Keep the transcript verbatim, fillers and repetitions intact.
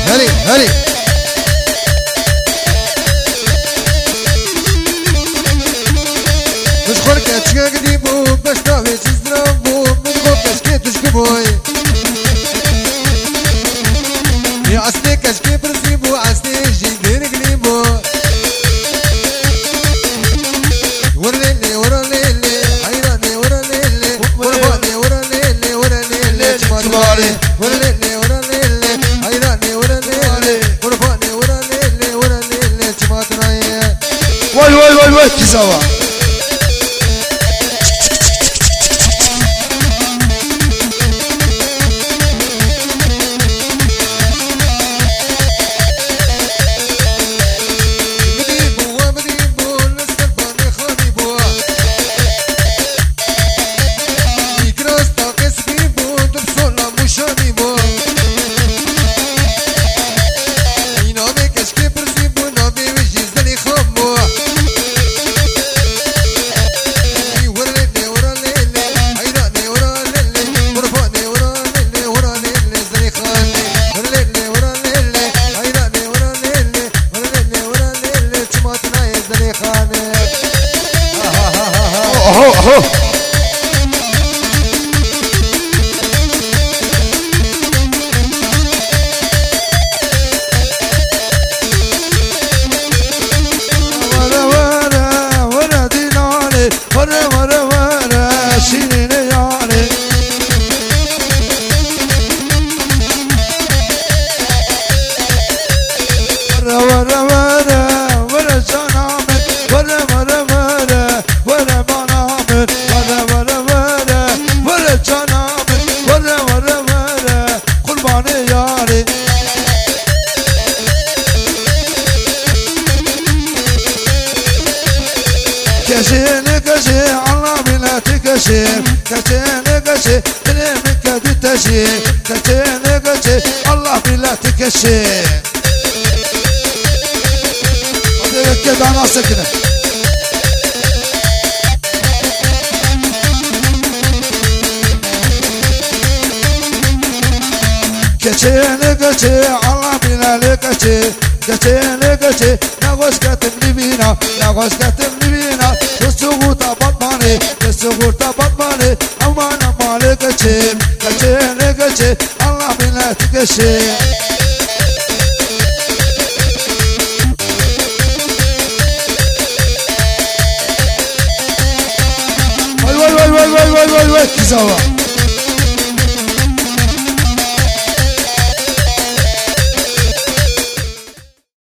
هلي هلي مش خركة تشكا قديمو باش نعمل تزرمو من غوكاش كي تشكبوي يا عسلي كاشكي برسيبو عسلي جيدين قليبو ورليلي ورليلي حيراني ورليلي ورباني ورليلي ورليلي تماري ورليلي ورليلي حيراني ورليلي ورباني ورليلي ورليلي تماتراي واي واي واي واي كيساوا الله بالله تكشي كده انا سكنه كشي كشي الله بالله كشي كشي كشي نغوش كاتم لبينا نغوش كاتم لبينا تسوق تبطماني تسوق تبطماني أمانة مالك كشي كشي كشي الله بالله تكشي واي واي واي واي واي واي واي كيساوا